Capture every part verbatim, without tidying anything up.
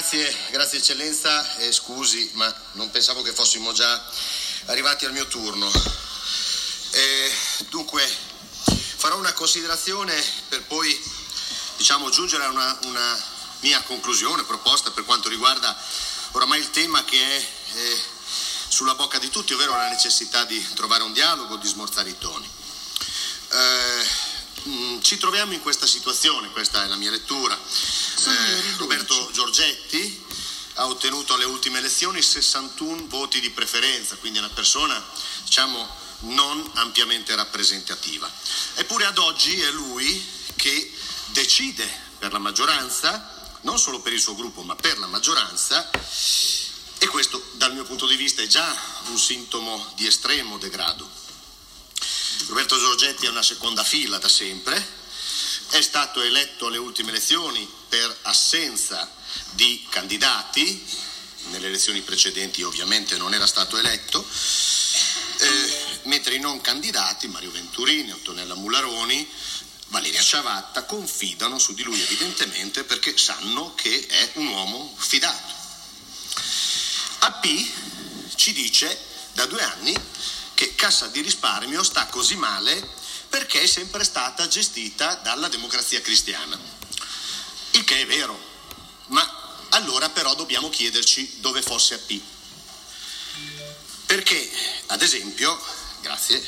Grazie, grazie eccellenza, e scusi, ma non pensavo che fossimo già arrivati al mio turno. E, dunque, farò una considerazione per poi, diciamo, giungere a una, una mia conclusione, proposta per quanto riguarda oramai il tema che è eh, sulla bocca di tutti, ovvero la necessità di trovare un dialogo, di smorzare i toni. Eh, Ci troviamo in questa situazione, questa è la mia lettura. Eh, Roberto Giorgetti ha ottenuto alle ultime elezioni sessantuno voti di preferenza, quindi è una persona, diciamo, non ampiamente rappresentativa. Eppure ad oggi è lui che decide per la maggioranza, non solo per il suo gruppo, ma per la maggioranza, e questo dal mio punto di vista è già un sintomo di estremo degrado. Roberto Giorgetti è una seconda fila da sempre, è stato eletto alle ultime elezioni per assenza di candidati, nelle elezioni precedenti ovviamente non era stato eletto, eh, mentre i non candidati, Mario Venturini, Antonella Mularoni, Valeria Ciavatta, confidano su di lui evidentemente perché sanno che è un uomo fidato. A P ci dice da due anni che Cassa di Risparmio sta così male perché è sempre stata gestita dalla Democrazia Cristiana. Il che è vero, ma allora però dobbiamo chiederci dove fosse A P. Perché, ad esempio, grazie,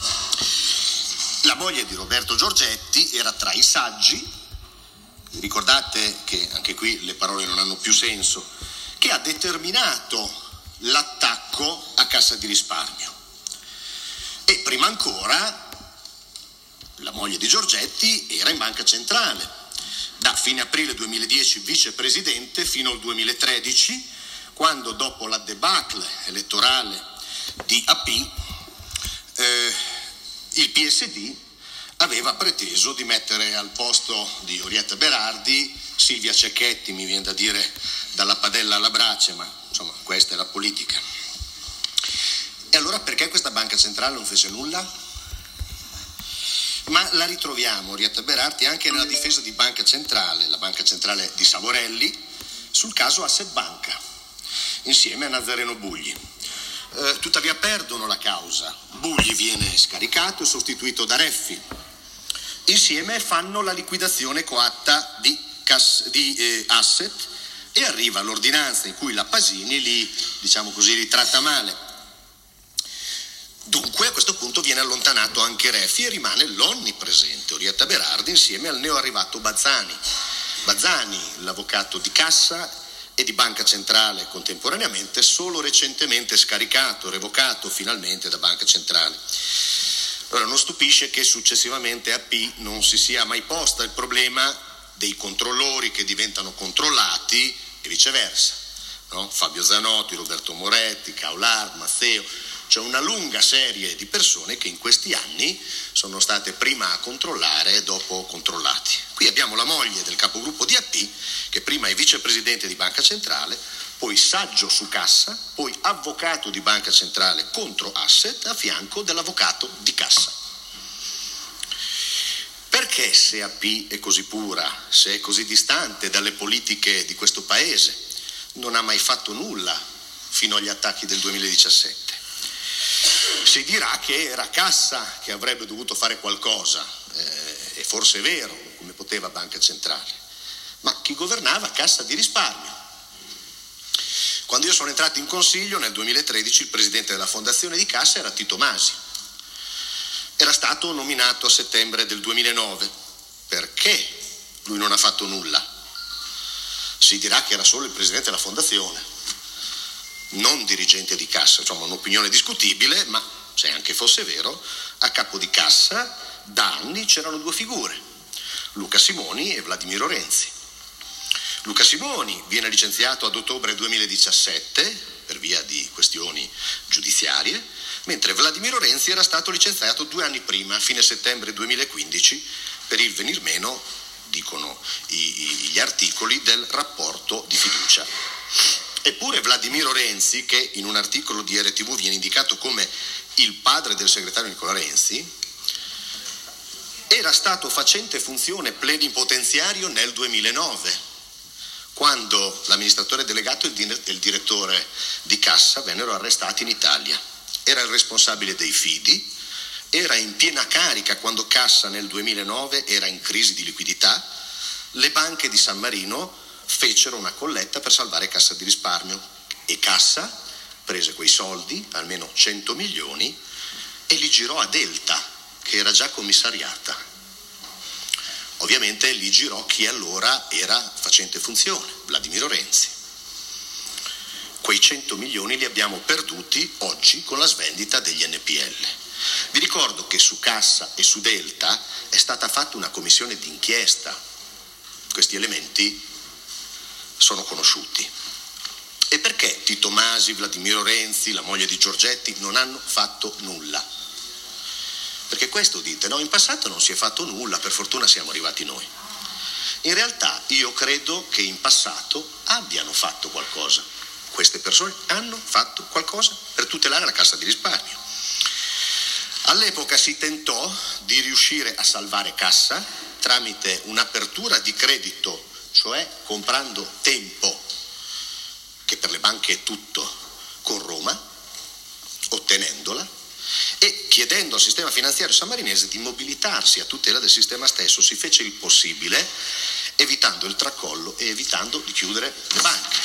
la moglie di Roberto Giorgetti era tra i saggi, ricordate che anche qui le parole non hanno più senso, che ha determinato l'attacco a Cassa di Risparmio. E prima ancora la moglie di Giorgetti era in Banca Centrale, da fine aprile duemiladieci vicepresidente fino al duemilatredici, quando dopo la debacle elettorale di A P eh, il P S D aveva preteso di mettere al posto di Orietta Berardi Silvia Cecchetti, mi viene da dire dalla padella alla brace, ma insomma questa è la politica. E allora perché questa banca centrale non fece nulla? Ma la ritroviamo, Orietta Berardi, anche nella difesa di Banca Centrale, la banca centrale di Savorelli, sul caso Asset Banca, insieme a Nazareno Bugli. Eh, tuttavia perdono la causa, Bugli viene scaricato e sostituito da Reffi. Insieme fanno la liquidazione coatta di, Cas- di eh, Asset e arriva l'ordinanza in cui la Pasini li, diciamo così, li tratta male. Dunque a questo punto viene allontanato anche Reffi e rimane l'onnipresente Orietta Berardi insieme al neoarrivato Bazzani. Bazzani, l'avvocato di Cassa e di Banca Centrale contemporaneamente, solo recentemente scaricato, revocato finalmente da Banca Centrale. Allora non stupisce che successivamente A P non si sia mai posta il problema dei controllori che diventano controllati e viceversa, no? Fabio Zanotti, Roberto Moretti, Caulard, Mazzeo. C'è una lunga serie di persone che in questi anni sono state prima a controllare e dopo controllati. Qui abbiamo la moglie del capogruppo di A P, che prima è vicepresidente di Banca Centrale, poi saggio su Cassa, poi avvocato di Banca Centrale contro Asset a fianco dell'avvocato di Cassa. Perché se A P è così pura, se è così distante dalle politiche di questo paese, non ha mai fatto nulla fino agli attacchi del duemiladiciassette? Si dirà che era Cassa che avrebbe dovuto fare qualcosa, eh, e forse è vero, come poteva Banca Centrale, ma chi governava Cassa di Risparmio? Quando io sono entrato in consiglio nel duemilatredici il presidente della fondazione di Cassa era Tito Masi, era stato nominato a settembre del duemilanove. Perché lui non ha fatto nulla? Si dirà che era solo il presidente della fondazione, non dirigente di Cassa, insomma un'opinione discutibile, ma se anche fosse vero, a capo di Cassa da anni c'erano due figure, Luca Simoni e Vladimiro Renzi. Luca Simoni viene licenziato ad ottobre duemiladiciassette per via di questioni giudiziarie, mentre Vladimiro Renzi era stato licenziato due anni prima, a fine settembre duemilaquindici, per il venir meno, dicono i, gli articoli, del rapporto di fiducia. Eppure Vladimiro Renzi, che in un articolo di R T V viene indicato come il padre del segretario Nicola Renzi, era stato facente funzione plenipotenziario nel duemilanove, quando l'amministratore delegato e il direttore di cassa vennero arrestati in Italia. Era il responsabile dei fidi, era in piena carica quando Cassa nel duemilanove era in crisi di liquidità. Le banche di San Marino fecero una colletta per salvare Cassa di Risparmio e Cassa prese quei soldi, almeno cento milioni, e li girò a Delta, che era già commissariata. Ovviamente li girò chi allora era facente funzione, Vladimiro Renzi. Quei cento milioni li abbiamo perduti oggi con la svendita degli N P L. Vi ricordo che su Cassa e su Delta è stata fatta una commissione d'inchiesta. Questi elementi sono conosciuti. E perché Tito Masi, Vladimiro Renzi, la moglie di Giorgetti non hanno fatto nulla? Perché questo dite, no, in passato non si è fatto nulla, per fortuna siamo arrivati noi. In realtà io credo che in passato abbiano fatto qualcosa. Queste persone hanno fatto qualcosa per tutelare la Cassa di Risparmio. All'epoca si tentò di riuscire a salvare Cassa tramite un'apertura di credito, cioè comprando tempo, che per le banche è tutto, con Roma, ottenendola, e chiedendo al sistema finanziario sammarinese di mobilitarsi a tutela del sistema stesso. Si fece il possibile, evitando il tracollo e evitando di chiudere le banche.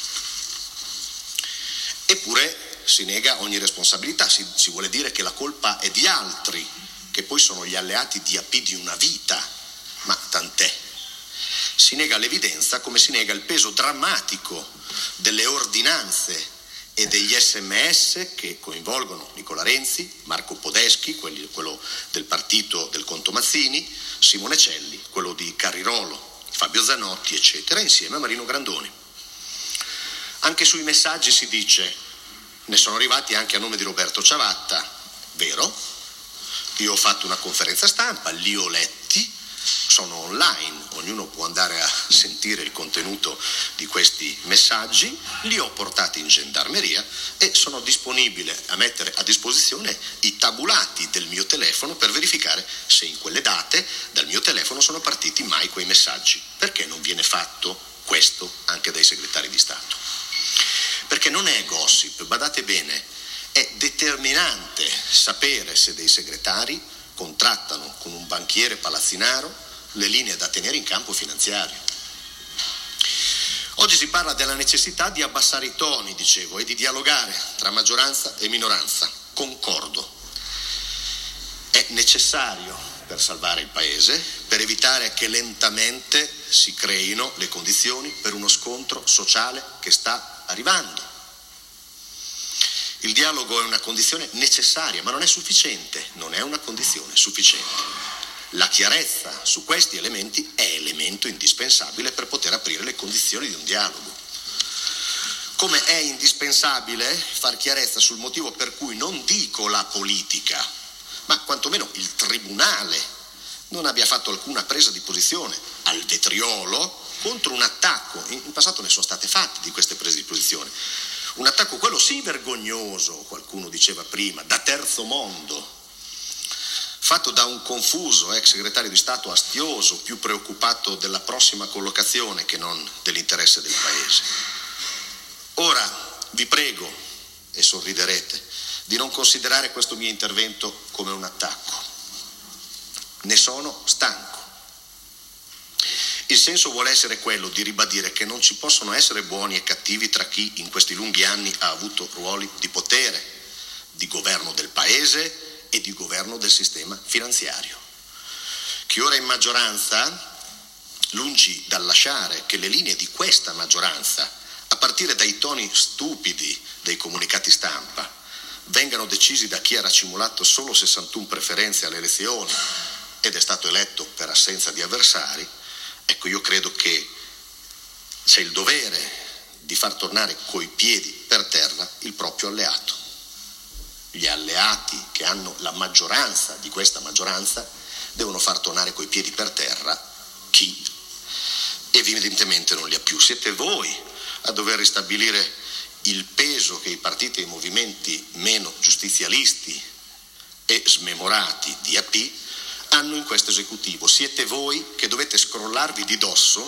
Eppure si nega ogni responsabilità, si, si vuole dire che la colpa è di altri, che poi sono gli alleati di A P di una vita, ma tant'è. Si nega l'evidenza come si nega il peso drammatico delle ordinanze e degli sms che coinvolgono Nicola Renzi, Marco Podeschi, quelli, quello del partito del Conto Mazzini, Simone Celli, quello di Carrirolo, Fabio Zanotti, eccetera, insieme a Marino Grandoni. Anche sui messaggi si dice, ne sono arrivati anche a nome di Roberto Ciavatta, vero? Io ho fatto una conferenza stampa, li ho letti, sono online, ognuno può andare a sentire il contenuto di questi messaggi, li ho portati in gendarmeria e sono disponibile a mettere a disposizione i tabulati del mio telefono per verificare se in quelle date dal mio telefono sono partiti mai quei messaggi. Perché non viene fatto questo anche dai segretari di Stato? Perché non è gossip, badate bene, è determinante sapere se dei segretari contrattano con un banchiere palazzinaro le linee da tenere in campo finanziario. Oggi si parla della necessità di abbassare i toni, dicevo, e di dialogare tra maggioranza e minoranza. Concordo. È necessario per salvare il Paese, per evitare che lentamente si creino le condizioni per uno scontro sociale che sta arrivando. Il dialogo è una condizione necessaria, ma non è sufficiente, non è una condizione sufficiente. La chiarezza su questi elementi è elemento indispensabile per poter aprire le condizioni di un dialogo. Come è indispensabile far chiarezza sul motivo per cui non dico la politica, ma quantomeno il tribunale non abbia fatto alcuna presa di posizione al vetriolo contro un attacco. In passato ne sono state fatte di queste prese di posizione. Un attacco quello sì vergognoso, qualcuno diceva prima, da terzo mondo, fatto da un confuso ex segretario di Stato astioso, più preoccupato della prossima collocazione che non dell'interesse del Paese. Ora vi prego, e sorriderete, di non considerare questo mio intervento come un attacco. Ne sono stanco. Il senso vuole essere quello di ribadire che non ci possono essere buoni e cattivi tra chi in questi lunghi anni ha avuto ruoli di potere, di governo del Paese e di governo del sistema finanziario. Chi ora è in maggioranza, lungi dal lasciare che le linee di questa maggioranza, a partire dai toni stupidi dei comunicati stampa, vengano decisi da chi ha racimolato solo sessantuno preferenze alle elezioni ed è stato eletto per assenza di avversari, ecco, io credo che c'è il dovere di far tornare coi piedi per terra il proprio alleato. Gli alleati che hanno la maggioranza di questa maggioranza devono far tornare coi piedi per terra chi evidentemente non li ha più. Siete voi a dover ristabilire il peso che i partiti e i movimenti meno giustizialisti e smemorati di A P hanno in questo esecutivo. Siete voi che dovete scrollarvi di dosso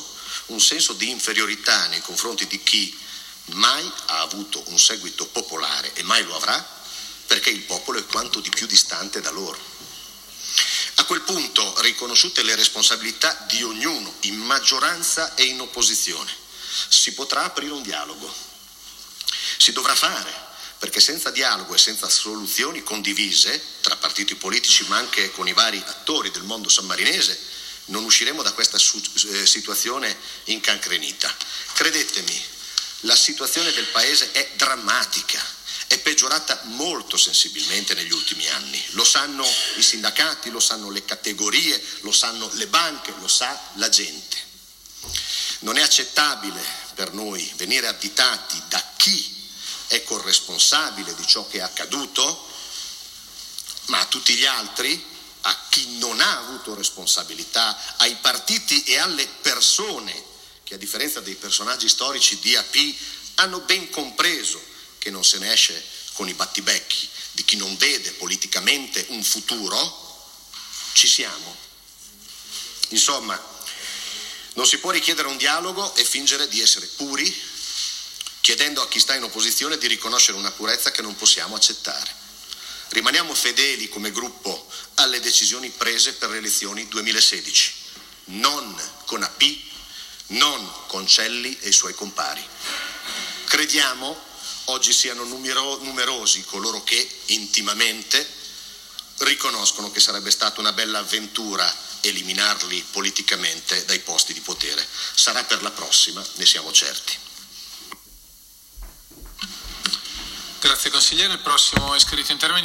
un senso di inferiorità nei confronti di chi mai ha avuto un seguito popolare e mai lo avrà, perché il popolo è quanto di più distante da loro. A quel punto, riconosciute le responsabilità di ognuno, in maggioranza e in opposizione, si potrà aprire un dialogo. Si dovrà fare, perché senza dialogo e senza soluzioni condivise tra partiti politici, ma anche con i vari attori del mondo sammarinese, non usciremo da questa situazione incancrenita. Credetemi, la situazione del Paese è drammatica, è peggiorata molto sensibilmente negli ultimi anni. Lo sanno i sindacati, lo sanno le categorie, lo sanno le banche, lo sa la gente. Non è accettabile per noi venire additati da chi è corresponsabile di ciò che è accaduto, ma a tutti gli altri, a chi non ha avuto responsabilità, ai partiti e alle persone che a differenza dei personaggi storici di A P hanno ben compreso che non se ne esce con i battibecchi di chi non vede politicamente un futuro, ci siamo. Insomma, non si può richiedere un dialogo e fingere di essere puri, chiedendo a chi sta in opposizione di riconoscere una purezza che non possiamo accettare. Rimaniamo fedeli come gruppo alle decisioni prese per le elezioni duemilasedici, non con A P, non con Celli e i suoi compari. Crediamo oggi siano numero, numerosi coloro che intimamente riconoscono che sarebbe stata una bella avventura eliminarli politicamente dai posti di potere. Sarà per la prossima, ne siamo certi. Grazie consigliere. Il prossimo iscritto in termini